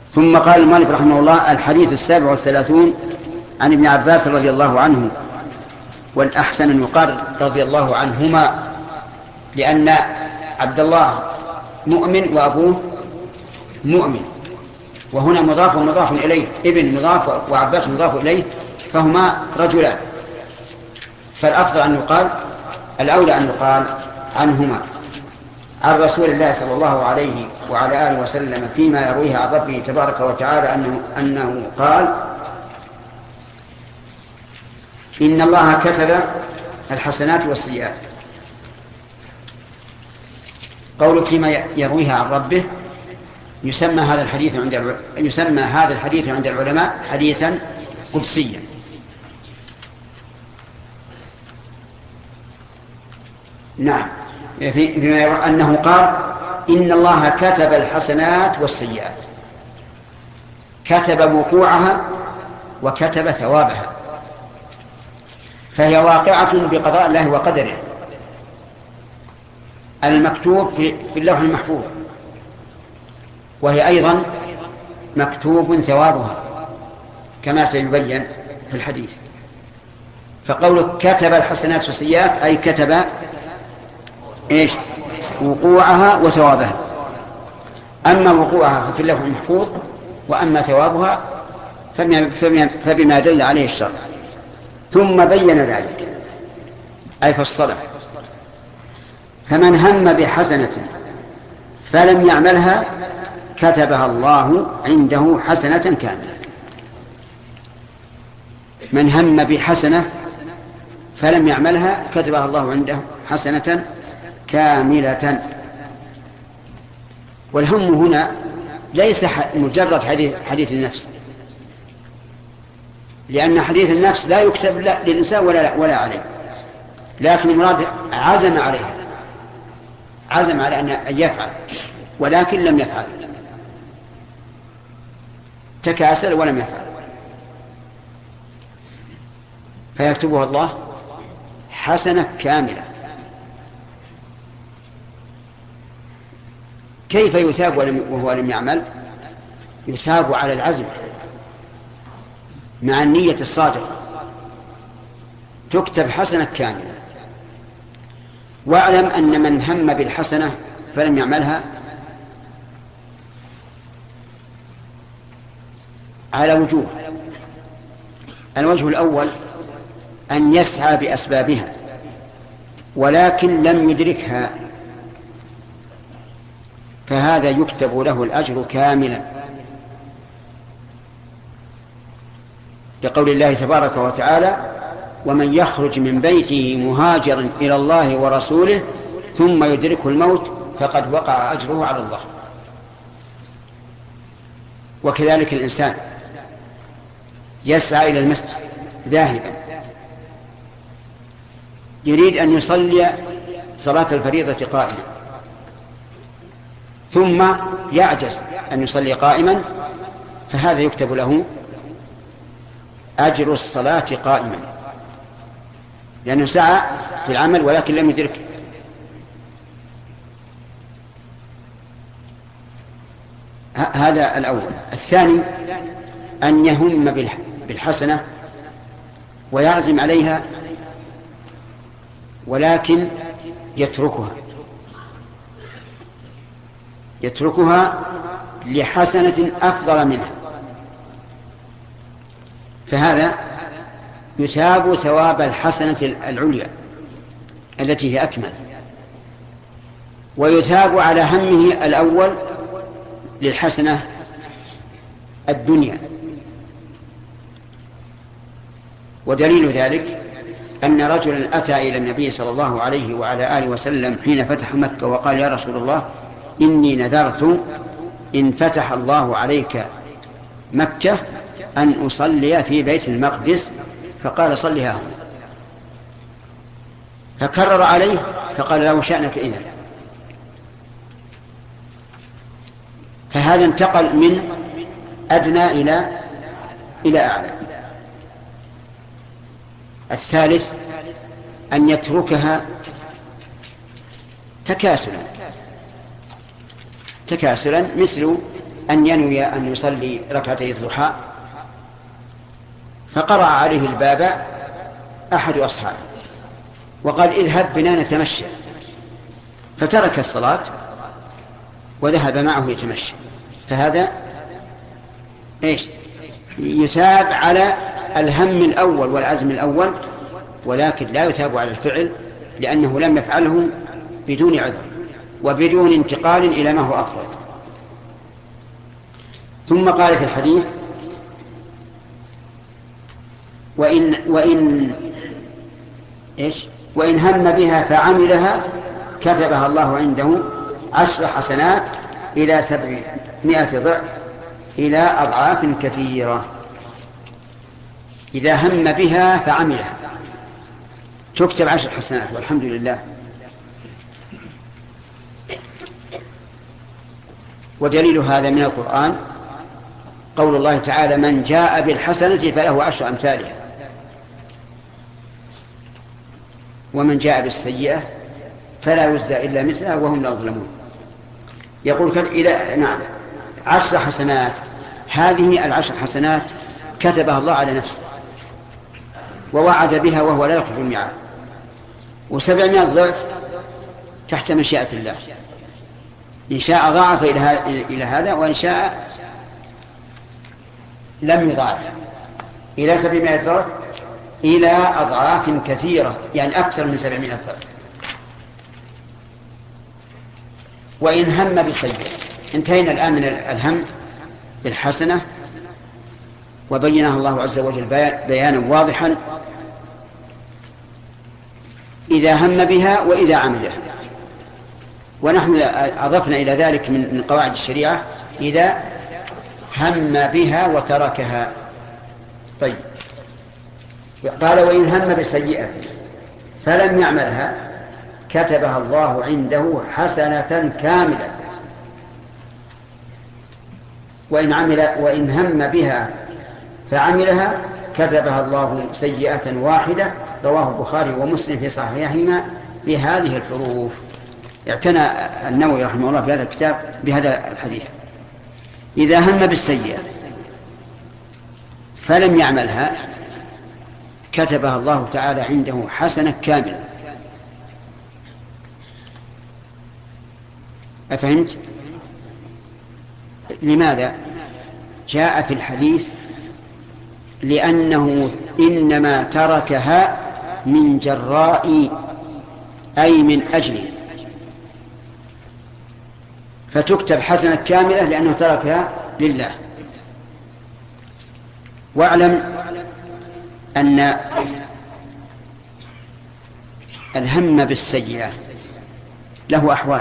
ثم قال المؤلف رحمه الله: الحديث 37 عن ابن عباس رضي الله عنه، والأحسن أن يقال رضي الله عنهما، لأن عبد الله مؤمن وأبوه مؤمن، وهنا مضاف ومضاف إليه، ابن مضاف وعباس مضاف إليه، فهما رجلان، فالأفضل أن يقال، الأولى أن يقال عنهما، عن رسول الله صلى الله عليه وعلى آله وسلم فيما يرويه عن ربه تبارك وتعالى أنه قال: إن الله كتب الحسنات والسيئات. قول فيما يرويها عن ربه، يسمى هذا الحديث عند العلماء حديثا قدسيا. نعم، فيما يرى أنه قال: إن الله كتب الحسنات والسيئات، كتب وقوعها وكتب ثوابها، فهي واقعة بقضاء الله وقدره المكتوب في اللوح المحفوظ، وهي أيضا مكتوب ثوابها كما سيبين في الحديث. فقوله كتب الحسنات والسيئات أي كتب إيش؟ وقوعها وثوابها. أما وقوعها ففي اللوح المحفوظ، وأما ثوابها فبما دل عليه الشرع. ثم بين ذلك أي فصله: فمن هم بحسنة فلم يعملها كتبها الله عنده حسنة كاملة. من هم بحسنة فلم يعملها كتبها الله عنده حسنة كاملة. والهم هنا ليس مجرد حديث النفس، لأن حديث النفس لا يكتب للإنسان ولا عليه، لكن المراد عزم على أن يفعل، ولكن لم يفعل، تكاسل ولم يفعل، فيكتبها الله حسنة كاملة. كيف يثاب وهو لم يعمل؟ يثاب على العزم مع النية الصادقة، تكتب حسنة كاملة. واعلم أن من هم بالحسنة فلم يعملها على وجوه: الوجه الأول أن يسعى بأسبابها ولكن لم يدركها، فهذا يكتب له الأجر كاملا، لقول الله تبارك وتعالى: ومن يخرج من بيته مهاجرا إلى الله ورسوله ثم يدركه الموت فقد وقع أجره على الله. وكذلك الإنسان يسعى إلى المسجد ذاهبا، يريد أن يصلي صلاة الفريضة قائما، ثم يعجز أن يصلي قائما، فهذا يكتب له أجر الصلاة قائما، لأنه سعى في العمل ولكن لم يدرك. هذا الأول. الثاني أن يهم بالحسنة ويعزم عليها ولكن يتركها لحسنة أفضل منها، فهذا يثاب ثواب الحسنة العليا التي هي أكمل، ويثاب على همه الأول للحسنة الدنيا. ودليل ذلك أن رجلا أتى إلى النبي صلى الله عليه وعلى آله وسلم حين فتح مكة وقال: يا رسول الله، إني نذرت إن فتح الله عليك مكة أن أصلي في بيت المقدس، فقال: صلها هنا. فكرر عليه فقال: له شأنك إذن. فهذا انتقل من أدنى إلى أعلى. الثالث أن يتركها تكاسلا، مثل أن ينوي أن يصلي ركعتي الضحى، فقرأ عليه الباب أحد أصحابه وقال اذهب بنا نتمشى، فترك الصلاة وذهب معه يتمشى، فهذا إيش؟ يثاب على الهم الأول والعزم الأول، ولكن لا يثاب على الفعل لأنه لم يفعله بدون عذر وبدون انتقال إلى ما هو أفضل. ثم قال في الحديث وإن هم بها فعملها كتبها الله عنده 10 حسنات إلى 700 ضعف إلى أضعاف كثيرة. إذا هم بها فعملها تكتب 10 حسنات والحمد لله. ودليل هذا من القرآن قول الله تعالى من جاء بالحسنة فله 10 أمثالها ومن جاء بالسيئة فلا يجزى إلا مثلها وهم لا يظلمون. يقول إلى 10 حسنات، هذه 10 حسنات كتبها الله على نفسه ووعد بها وهو لا يخلف الميعاد، و700 ضعف تحت مشيئة الله، إن شاء ضاعف إلى هذا وإن شاء لم يضاعف إلى 700 ضعف إلى أضعاف كثيرة، يعني أكثر من 700 ضعف. وإن هم بسيئة، انتهينا الآن من الهم بالحسنة وبينها الله عز وجل بيانا واضحا إذا هم بها وإذا عملها. ونحن أضفنا إلى ذلك من قواعد الشريعة إذا هم بها وتركها. طيب، قال وإن هم بسيئة فلم يعملها كتبها الله عنده حسنة كاملة. وإن هم بها فعملها كتبها الله سيئة واحدة. رواه البخاري ومسلم في صحيحهما بهذه الحروف. اعتنى النووي رحمه الله في هذا الكتاب بهذا الحديث. إذا هم بالسيئة فلم يعملها كتبها الله تعالى عنده حسنة كاملة. أفهمت؟ لماذا؟ جاء في الحديث لأنه إنما تركها من جراء أي من أجل، فتكتب حسنة كاملة لأنه تركها لله. واعلم أن الهم بالسيئة له أحوال.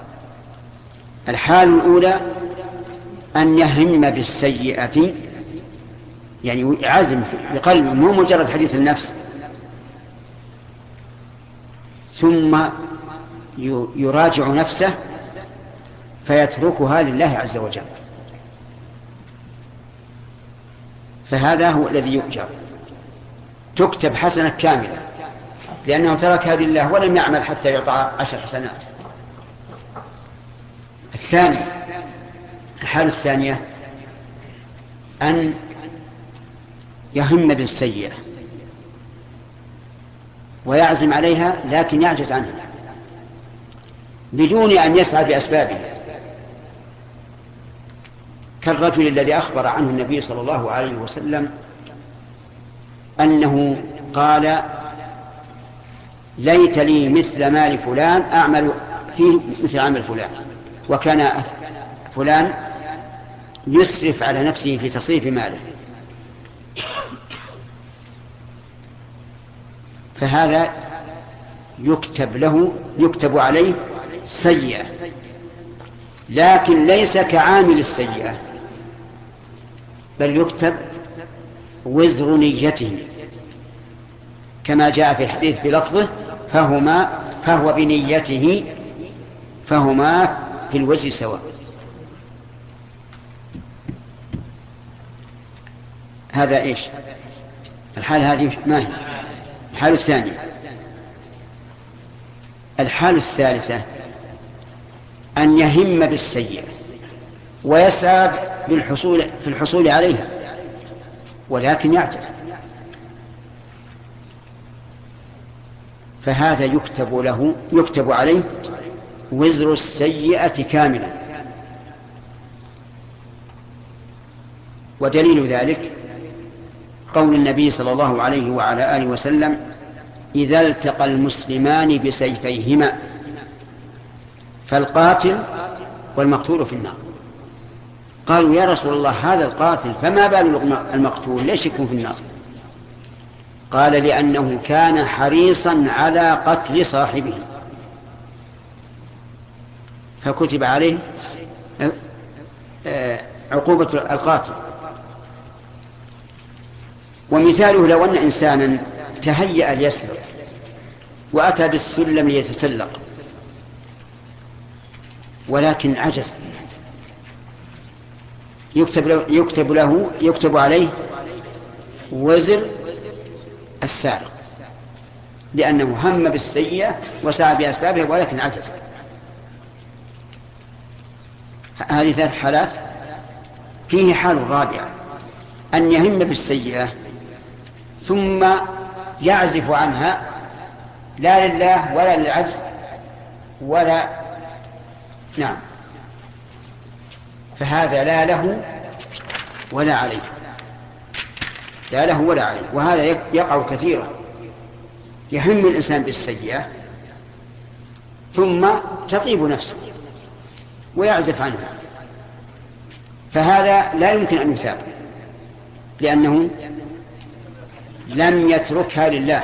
الحال الأولى أن يهم بالسيئة، يعني عزم بقلبه مو مجرد حديث النفس، ثم يراجع نفسه فيتركها لله عز وجل، فهذا هو الذي يؤجر، تكتب حسنة كاملة لأنه تركها لله ولم يعمل حتى يعطى 10 حسنات. الثاني، الحالة الثانية أن يهم بالسيئة ويعزم عليها لكن يعجز عنها بدون أن يسعى بأسبابها، كالرجل الذي أخبر عنه النبي صلى الله عليه وسلم أنه قال ليت لي مثل مال فلان أعمل فيه مثل عمل فلان، وكان فلان يسرف على نفسه في تصريف ماله، فهذا يكتب عليه سيئة، لكن ليس كعامل السيئة، بل يكتب وزر نيته كما جاء في الحديث بلفظه فهو بنيته فهما في الوزر سواء. هذا إيش؟ الحال هذه ما هي؟ الحال الثانية. الحال الثالثة أن يهم بالسيئة ويسعى في الحصول عليها، ولكن يعجز، فهذا يكتب عليه وزر السيئة كاملا. ودليل ذلك قول النبي صلى الله عليه وعلى آله وسلم: إذا التقى المسلمان بسيفيهما فالقاتل والمقتول في النار. قالوا: يا رسول الله، هذا القاتل، فما بال المقتول ليش يكون في النار؟ قال: لأنه كان حريصا على قتل صاحبه فكتب عليه عقوبة القاتل. ومثاله: لو أن إنسانا تهيأ ليسرق وأتى بالسلم ليتسلق ولكن عجز، يكتب عليه وزر السارق، لأنه هم بالسيئة وسعى بأسبابها ولكن عجز. هذه 3 حالات. فيه حال رابعة: أن يهم بالسيئة ثم يعزف عنها، لا لله ولا للعجز ولا فهذا لا له ولا عليه، لا له ولا عليه. وهذا يقع كثيرا، يهم الإنسان بالسيئة ثم تطيب نفسه ويعزف عنها، فهذا لا يمكن أن يثاب، لأنه لم يتركها لله،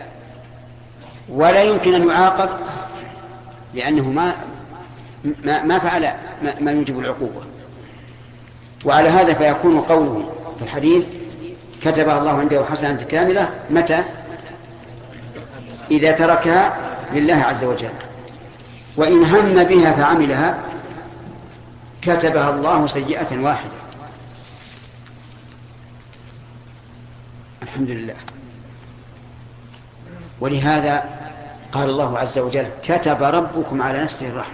ولا يمكن أن يعاقب لأنه ما فعل ما يوجب العقوبة. وعلى هذا فيكون قوله في الحديث: كتبها الله عنده حسنة كاملة، متى؟ إذا تركها لله عز وجل. وإن هم بها فعملها كتبها الله سيئة واحدة. الحمد لله. ولهذا قال الله عز وجل: كتب ربكم على نفسه الرحمة.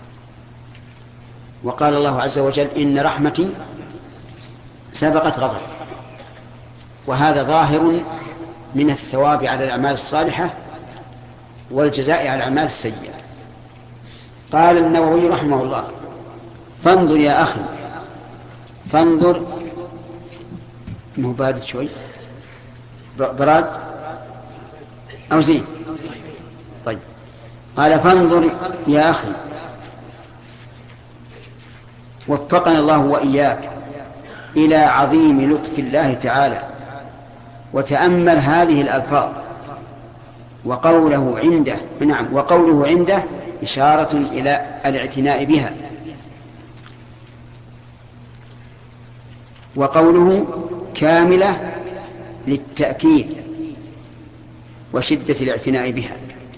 وقال الله عز وجل: إن رحمتي سبقت غضب. وهذا ظاهر من الثواب على الأعمال الصالحة والجزاء على الأعمال السيئة. قال النووي رحمه الله: فانظر يا أخي، فانظر، مبارد شوي، براد أو زين. طيب، قال: فانظر يا أخي، وفقنا الله وإياك إلى عظيم لطف الله تعالى، وتأمل هذه الألفاظ. وقوله عنده إشارة إلى الاعتناء بها. وقوله كاملة للتأكيد وشدة الاعتناء بها.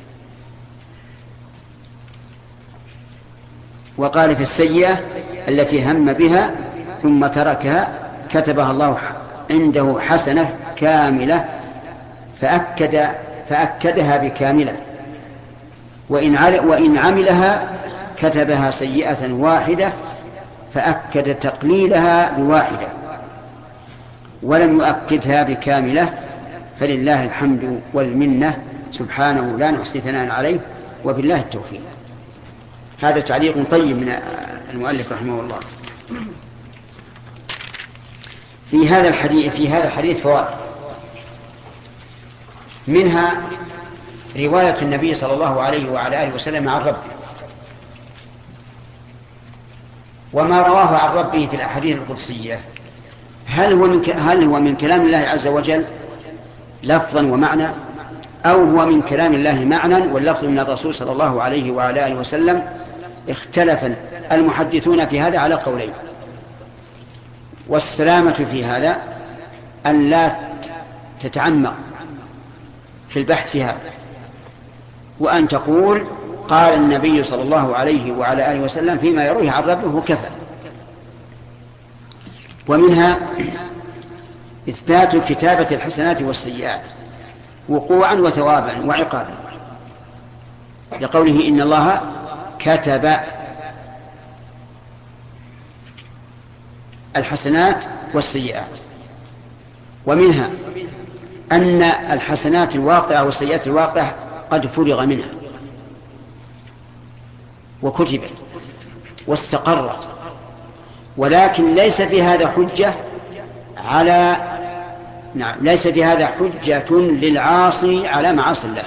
وقال في السيئة التي هم بها ثم تركها كتبها الله عنده حسنة كاملة، فأكدها بكاملة. وإن عملها كتبها سيئة واحدة، فأكد تقليلها بواحدة، ولم يؤكدها بكاملة. فلله الحمد والمنة سبحانه، لا نحصي ثناء عليه، وبالله التوفيق. هذا تعليق طيب من المؤلف رحمه الله. في هذا الحديث فوائد، منها رواية النبي صلى الله عليه وعلى آله وسلم عن ربه، وما رواه عن ربه في الأحاديث القدسية، هل هو من كلام الله عز وجل لفظا ومعنى، أو هو من كلام الله معنى واللفظ من الرسول صلى الله عليه وعلى آله وسلم؟ اختلف المحدثون في هذا على قولين. والسلامة في هذا أن لا تتعمق في البحث في هذا، وأن تقول: قال النبي صلى الله عليه وعلى آله وسلم فيما يرويه عن ربه كفى. ومنها إثبات كتابة الحسنات والسيئات وقوعا وثوابا وعقابا، لقوله: إن الله كتب الحسنات والسيئات. ومنها أن الحسنات الواقعة والسيئات الواقعة قد فرغ منها وكتبت واستقرت، ولكن ليس في هذا حجة ليس في هذا حجة للعاصي على معاصي الله.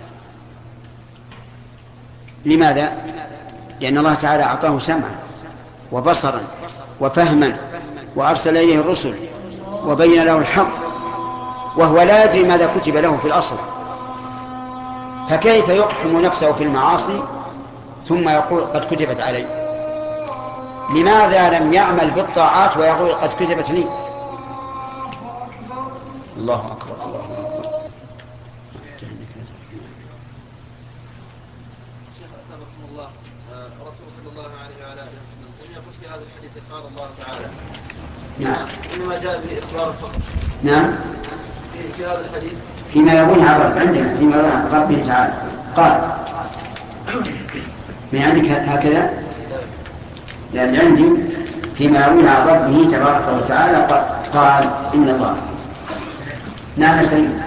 لماذا؟ لأن الله تعالى أعطاه سمعا وبصرا وفهما وأرسل إليه الرسل وبين له الحق، وهو لا يدري ماذا كتب له في الأصل، فكيف يقحم نفسه في المعاصي ثم يقول قد كتبت علي؟ لماذا لم يعمل بالطاعات ويقول قد كتبت لي؟ الله أكبر الله أكبر. الله الرسول صلى الله عليه وعلى اله وسلم يقول في هذا الحديث قال الله تعالى نعم انما جاء به اخبار الفقر. نعم في هذا الحديث فيما يقول عن عندنا فيما يقول عن ربه تعالى قال من عندك هكذا، لأن عندي فيما يروي عن ربه تبارك وتعالى قال إن الله. نعم سليم.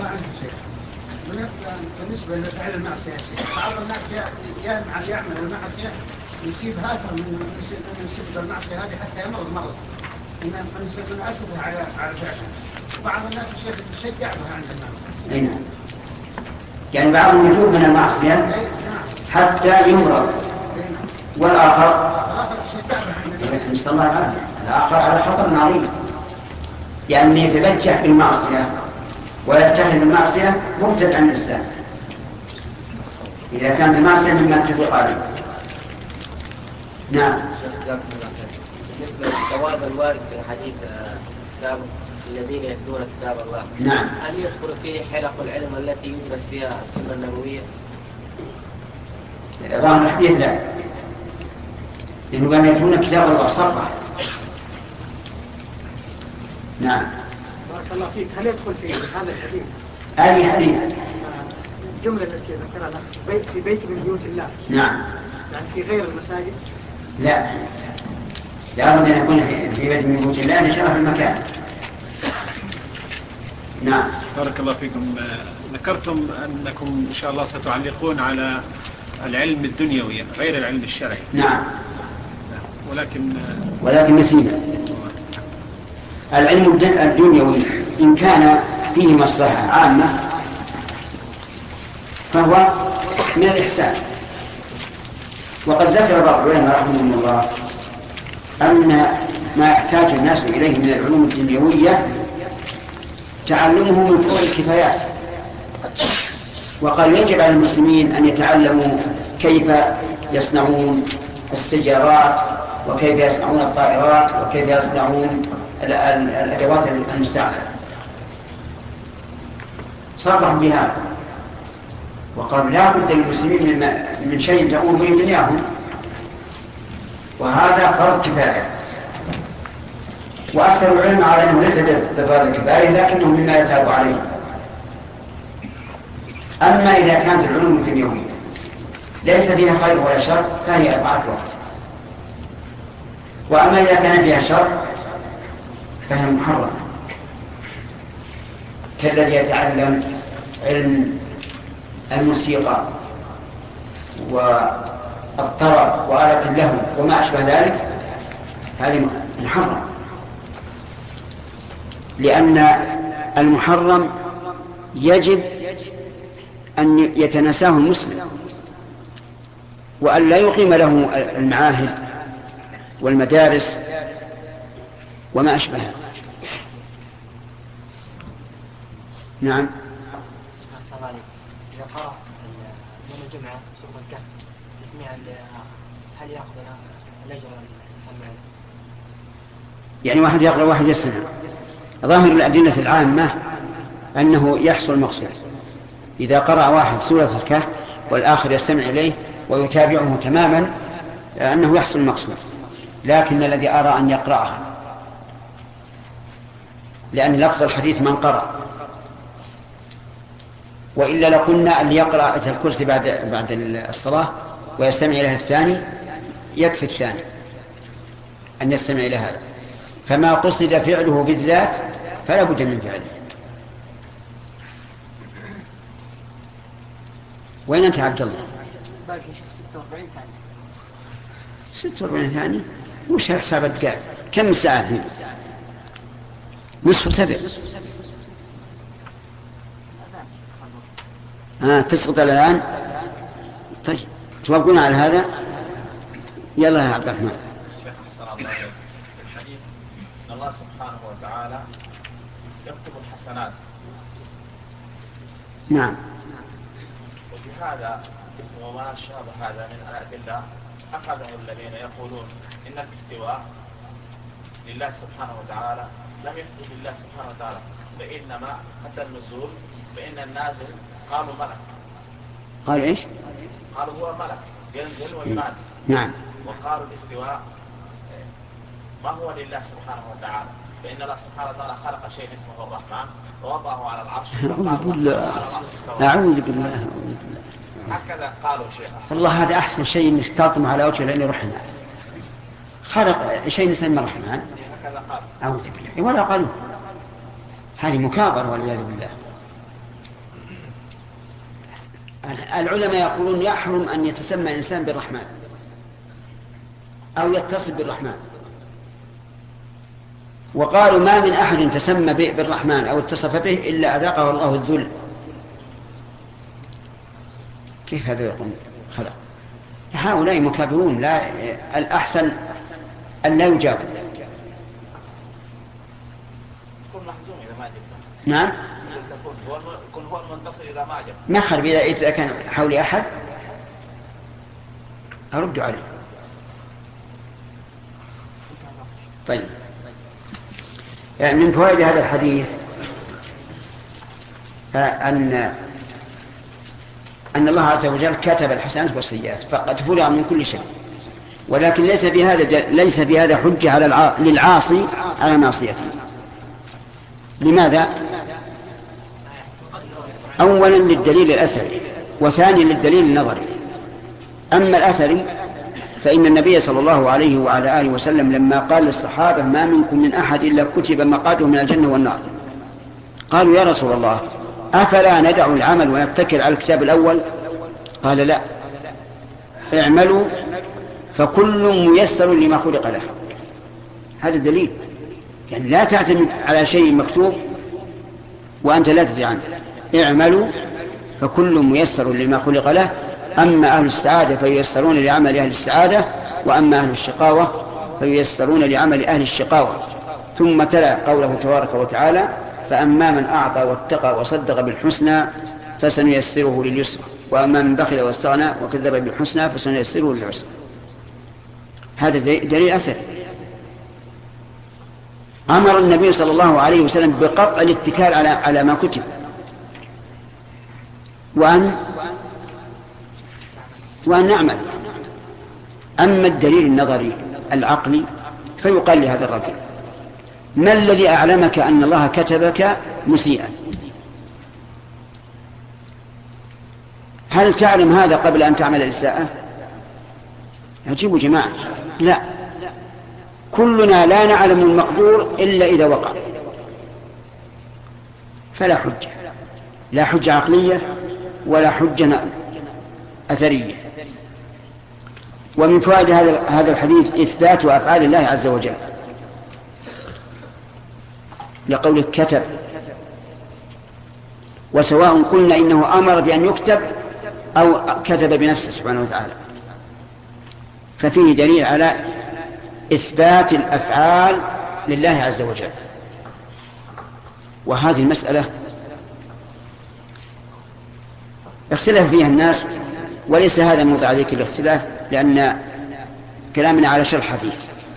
بالنسبة لفعل المعصية بعض الناس يعمل المعصية يصيب هاثر من شدة المعصية هذه حتى يمرض مرض من أسفه على فعله. وبعض الناس يشجع بها عند المعصية. نعم. يعني بعضهم يتوب من المعصية حتى يمرض، والآخر نسأل الله العافية، الآخر على خطر عظيم، يعني يتبجح بالمعصية ويجتهد بالمعصية مرتد عن الإسلام إذا كانت المعصية مما اتفق عليه. نعم. بالنسبة للثواب الوارد في الحديث السابق الذين يتلون كتاب الله، نعم، هل يدخل فيه حلق العلم التي يدرس فيها السنة النبوية؟ ظاهر الحديث لا، لأنه كانوا يتلون كتاب الله صرح. نعم. بارك الله فيك. هل يدخل في هذا الحديث أي حديث؟ الجملة التي ذكرها في بيت من بيوت الله. نعم. يعني في غير المساجد؟ لا، لا بد أن يكون في بيت من بيوت الله لشرف المكان. نعم. بارك الله فيكم. ذكرتم أنكم إن شاء الله ستعلقون على العلم الدنيوي غير العلم الشرعي. نعم. ولكن نسينا العلم الدنيوي إن كان فيه مصلحة عامة فهو من الإحسان. وقد ذكر بعض العلماء رحمهم الله أن ما يحتاج الناس إليه من العلوم الدنيوية تعلمه من فروع الكفايات، وقال يجب على المسلمين أن يتعلموا كيف يصنعون السيارات وكيف يصنعون الطائرات وكيف يصنعون الأدوات المستعملة، صرحوا بها وقال لا بد للمسلمين من شيء تقوم به دنياهم، وهذا فرض كفاية. وأكثر العلماء على أنه ليس بفرض الكفاية لكنه مما يتابع عليه. أما إذا كانت العلوم الدنيوية ليس فيها خير ولا شر فهي أضعاف الوقت، وأما إذا كان فيها شر فهي محرمة، كالذي يتعلم علم الموسيقى والطرب وآلة اللهو وما أشبه ذلك، هذه محرم، لأن المحرم يجب أن يتناساه المسلم وأن لا يقيم له المعاهد والمدارس وما أشبهها. نعم. إذا قرأ يوم الجمعة سورة الكهف تسميعا هل يأخذ الأجر المسمى؟ يعني واحد يقرأ واحد يستمع. ظاهر الأدلة العامة أنه يحصل المقصود. إذا قرأ واحد سورة الكهف والآخر يستمع إليه ويتابعه تماما أنه يحصل المقصود، لكن الذي أرى أن يقرأها، لأن لفظ الحديث من قرأ، وإلا لقلنا أن يقرأ آية الكرسي بعد الصلاة ويستمع إلى الثاني، يكفي الثاني أن يستمع إلى هذا. فما قصد فعله بالذات فلا بد من فعله. وين أنت عبد الله؟ باقي 46 ثانية. 46 ثانية؟ وش حساب الدقائق؟ كم ساعة هنا؟ نصف 7. تسقط الآن. طيب توافقون على هذا؟ يلا يا عبد الرحمن. الشيخ حسن الله في الحديث ان الله سبحانه وتعالى يكتب الحسنات. نعم. وبهذا وما شابه هذا من الأدلة أخذه الذين يقولون إن الاستواء لله سبحانه وتعالى لم يثبت لله سبحانه وتعالى، فإنما حتى النزول فإن النازل قالوا ملك. قال إيش؟ قالوا هو ملك ينزل وينادي. نعم. وقالوا الاستواء ما هو لله سبحانه وتعالى، فإن الله سبحانه وتعالى خلق شيء اسمه الرحمن ووضعه على العرش. أعوذ بالله. أعوذ بالله. هكذا قالوا شيخ. والله هذا أحسن شيء إنك تطمع على وجه لأنه رحمة. خلق شيء يسمى الرحمن. هكذا قال. أعوذ بالله. ولا قالوا. هذه مكابرة والعياذ بالله. العلماء يقولون يحرم أن يتسمى إنسان بالرحمن أو يتصل بالرحمن، وقالوا ما من أحد تسمى بالرحمن أو اتصف به إلا أذاقه الله الذل. كيف هذا يقول خلق؟ هؤلاء مكابرون. لا الأحسن أن لا يجابوا. كن محزوم إذا ما جبت. نعم. كن هو المنتصر إذا ما جبت. ما خرب إذا كان حولي أحد أرد عليه. طيب يعني من فوائد هذا الحديث أن الله عز وجل كتب الحسنات والسيئات فقد فرغ من كل شيء، ولكن ليس بهذا حجة على للعاصي على معصيته. لماذا؟ أولا للدليل الأثري، وثانيا للدليل النظري. أما الأثري فإن النبي صلى الله عليه وعلى آله وسلم لما قال للصحابة ما منكم من أحد إلا كتب مقعده من الجنة والنار، قالوا يا رسول الله أفلا ندع العمل ونتكل على الكتاب الأول؟ قال لا، اعملوا فكل ميسر لما خلق له. هذا دليل، يعني لا تعتمد على شيء مكتوب وأنت لا تدري عنه. اعملوا فكل ميسر لما خلق له، أما أهل السعادة فييسرون لعمل أهل السعادة، وأما أهل الشقاوة فييسرون لعمل أهل الشقاوة. ثم تلا قوله تبارك وتعالى فأما من أعطى واتقى وصدق بالحسنى فسنيسره لليسرى، وأما من بخل واستغنى وكذب بالحسنى فسنيسره للعسرى. هذا دليل أثر. أمر النبي صلى الله عليه وسلم بقطع الاتكال على ما كتب، وأن نعمل. أما الدليل النظري العقلي فيقال لهذا الرجل ما الذي أعلمك أن الله كتبك مسيئا؟ هل تعلم هذا قبل أن تعمل الإساءة؟ أجيبوا جماعة، لا، كلنا لا نعلم المقدور إلا إذا وقع، فلا حجة، لا حجة عقلية ولا حجة أثرية. ومن فوائد هذا الحديث إثبات أفعال الله عز وجل، لقوله كتب، وسواء قلنا إنه أمر بأن يكتب أو كتب بنفسه سبحانه وتعالى، ففيه دليل على إثبات الأفعال لله عز وجل. وهذه المسألة اختلف فيها الناس، وليس هذا موضع ذكر الاختلاف، لأن كلامنا على شرح الحديث.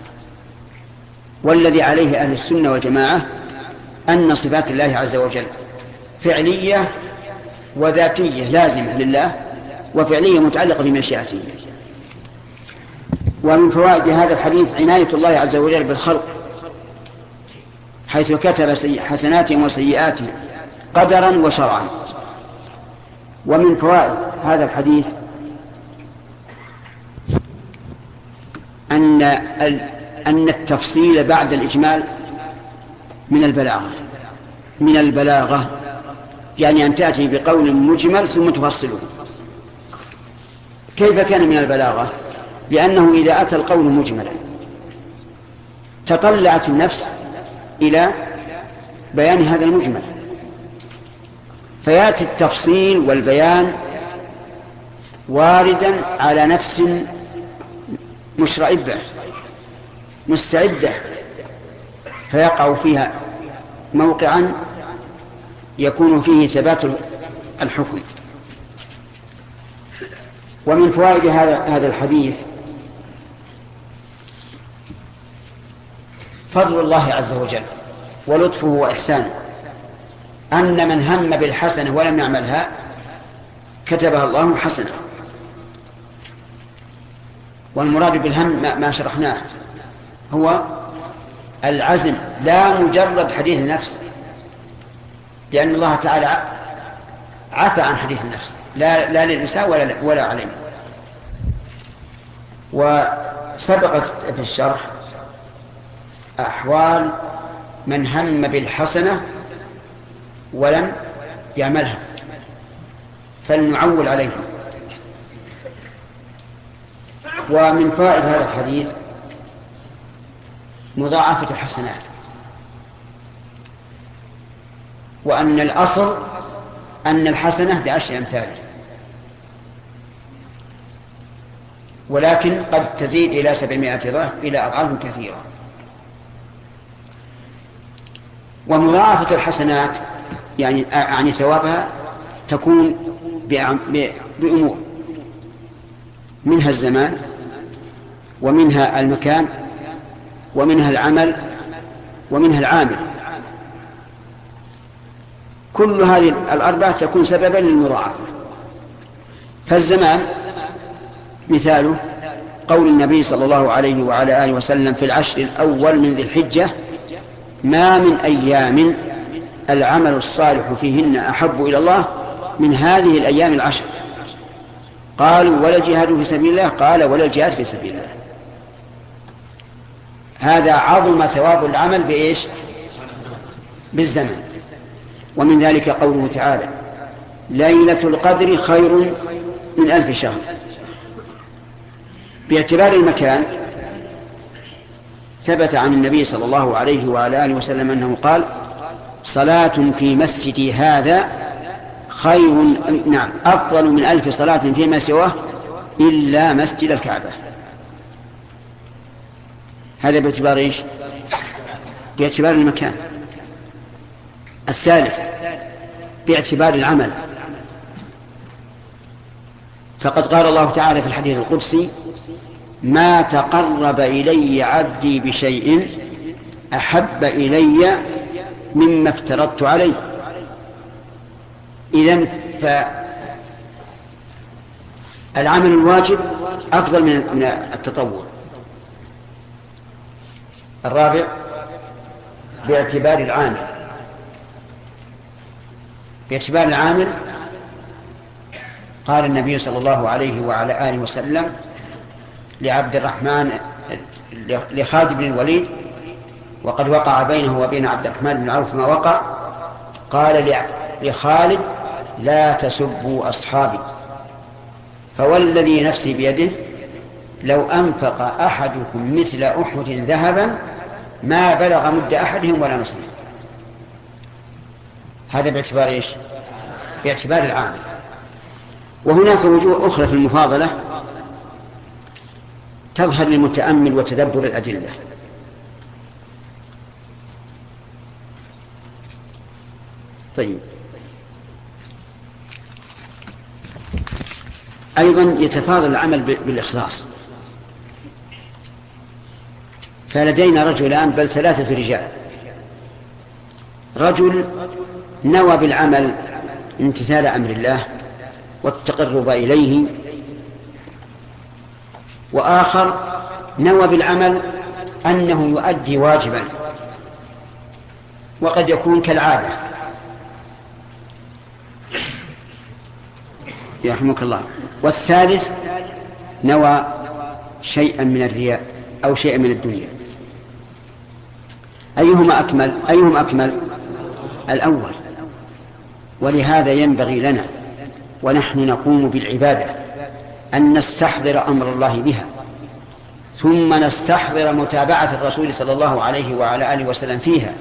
والذي عليه أهل السنة والجماعة أن صفات الله عز وجل فعلية وذاتية لازمة لله، وفعلية متعلقة بمشيئته. ومن فوائد هذا الحديث عناية الله عز وجل بالخلق، حيث كتب حسناتهم وسيئاتهم قدرا وشرعا. ومن فوائد هذا الحديث أن أن التفصيل بعد الإجمال من البلاغة، يعني أن تأتي بقول مجمل ثم تفصله. كيف كان من البلاغة؟ لأنه إذا أتى القول مجملا تطلعت النفس إلى بيان هذا المجمل، فيأتي التفصيل والبيان واردا على نفس مشرئبة مستعدة، فيقع فيها موقعا يكون فيه ثبات الحكم. ومن فوائد هذا الحديث فضل الله عز وجل ولطفه وإحسانه، أن من هم بالحسنة ولم يعملها كتبها الله حسنة. والمراد بالهم ما شرحناه هو العزم، لا مجرد حديث النفس، لأن الله تعالى عفى عن حديث النفس، لا للنساء ولا عليه. وسبقت في الشرح أحوال من هم بالحسنة ولم يعملها، فلنعول عليه. ومن فائدة هذا الحديث مضاعفة الحسنات، وأن الأصل أن الحسنة ب10 أمثاله، ولكن قد تزيد إلى 700 ضعف إلى أضعاف كثيرة. ومضاعفة الحسنات يعني ثوابها تكون بأمور، منها الزمان، ومنها المكان، ومنها العمل، ومنها العامل. كل هذه الأربعة تكون سببا للمضاعفة. فالزمان مثاله قول النبي صلى الله عليه وعلى آله وسلم في العشر الأول من ذي الحجة: ما من أيام العمل الصالح فيهن أحب إلى الله من هذه الأيام العشر. قالوا: ولا الجهاد في سبيل الله؟ قال: ولا الجهاد في سبيل الله. هذا عظم ثواب العمل بإيش؟ بالزمن. ومن ذلك قوله تعالى: ليلة القدر خير من 1000 شهر. باعتبار المكان ثبت عن النبي صلى الله عليه وعلى آله وسلم أنه قال: صلاة في مسجدي هذا أفضل من 1000 صلاة فيما سواه إلا مسجد الكعبة. هذا باعتبار إيش؟ باعتبار المكان. الثالث باعتبار العمل، فقد قال الله تعالى في الحديث القدسي: ما تقرب إلي عبدي بشيء أحب إلي مما افترضت عليه. إذن فالعمل الواجب أفضل من التطوع. الرابع باعتبار العامل. باعتبار العامل قال النبي صلى الله عليه وعلى آله وسلم لعبد الرحمن لخالد بن الوليد، وقد وقع بينه وبين عبد الرحمن بن عوف ما وقع، قال لخالد: لا تسبوا أصحابي، فوالذي نفسي بيده لو أنفق أحدكم مثل أحد ذهبا ما بلغ مد أحدهم ولا نصيف. هذا باعتبار إيش؟ باعتبار العامل. وهناك وجوه أخرى في المفاضلة تظهر للمتأمل وتدبر الأدلة. طيب، أيضا يتفاضل العمل بالإخلاص. فلدينا رجلان بل 3 رجال. رجل نوى بالعمل امتثال أمر الله والتقرب إليه، وآخر نوى بالعمل أنه يؤدي واجبا، وقد يكون كالعادة. يرحمك الله. والثالث نوى شيئا من الرياء أو شيئا من الدنيا. أيهما أكمل الأول. ولهذا ينبغي لنا ونحن نقوم بالعبادة أن نستحضر أمر الله بها، ثم نستحضر متابعة الرسول صلى الله عليه وعلى آله وسلم فيها،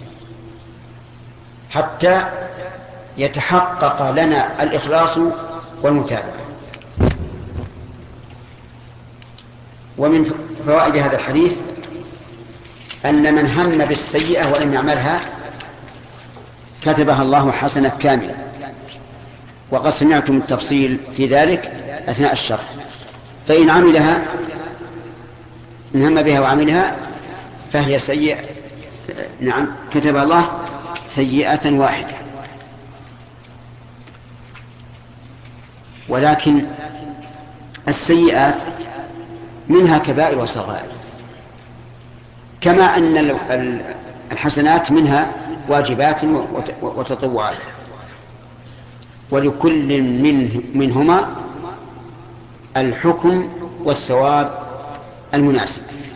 حتى يتحقق لنا الإخلاص والمتابعة. ومن فوائد هذا الحديث أن من هم بالسيئة ولم يعملها كتبها الله حسنة كاملة، وقد سمعتم التفصيل في ذلك أثناء الشرح. فإن عملها، إن هم بها وعملها فهي سيئة، نعم، كتب الله سيئة واحدة. ولكن السيئات منها كبائر وصغائر، كما أن الحسنات منها واجبات وتطوعات، ولكل منهما الحكم والثواب المناسب.